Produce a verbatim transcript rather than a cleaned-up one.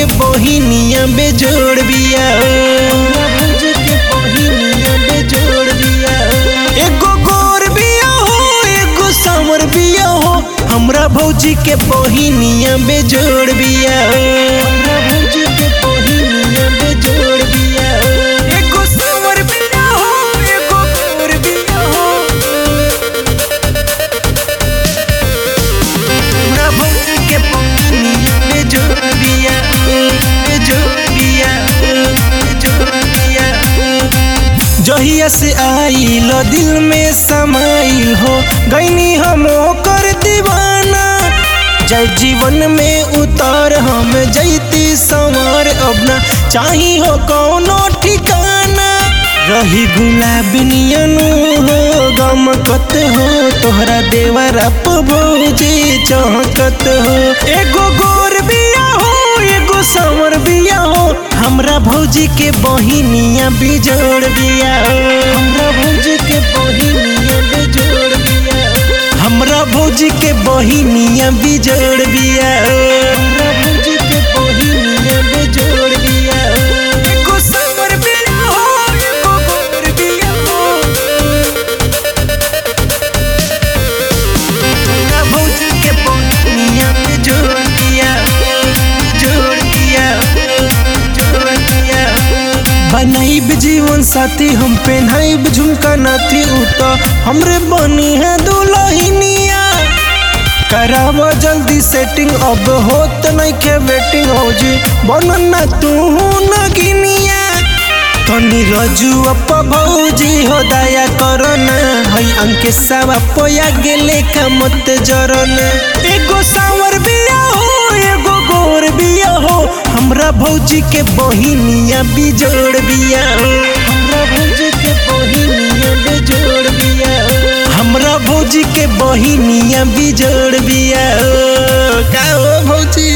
के बहिनिया बेजोड़ बिया हमरा भौजी के बहिनिया बेजोड़ बिया। एगो गोर बिया हो एगो सांवर बिया हो हमरा भौजी के बहिनिया बेजोड़ बिया हमरा भौजी के बहिनिया बेजोड़ बिया। एगो सांवर बिया हो एगो गोर बिया हो हमरा भौजी के बहिनिया बेजोड़ बिया बेजोड़ बिया बेजोड़ बिया। जहिया से आइल दिल में समाइल हो गईनी हम ओकर दीवाना जय जीवन में उतार हम जैती संवर अब ना चाही हो कौनो ठिकाना। रही गुलाब नियनु हो गमकत हो तोहरा देवरा प भौजी चहकत हो। एगो गोर बिया हो एगो सांवर बिया हो हमरा भौजी के बहिनिया बिजोड़ बिया हमरा भौजी के बहिनिया बिजोड़ बिया हमरा भौजी के बहिनिया बिजोड़ बिया हमरा भौजी के बहिनिया बिजोड़ बिया। एगो सांवर बिया हो एगो गोर बिया हो हमरा भौजी के बहिनिया बिजोड़ बिया बिजोड़ बिया बिजोड़ बिया। बनाइब जीवन साथी हम पहनाइब झुमका नाथी उ तो हमरे बनी है दुल्हनिया। करावा जल्दी सेटिंग अब होत नइखे वेटिंग हो जी बनना तू नगिनिया। तनी रजू अप भौजी हो दया करना हई अंके सावा पोया गेले का मत जरना। एगो सांवर बिया हो एगो गोर बिया हो हमरा भौजी के बहिनिया बिजोड़ बिया हमरा भौजी के बहिनिया बिजोड़ बिया हमरा भौजी के बहिनिया बिजोड़ बिया। का हो भौजी।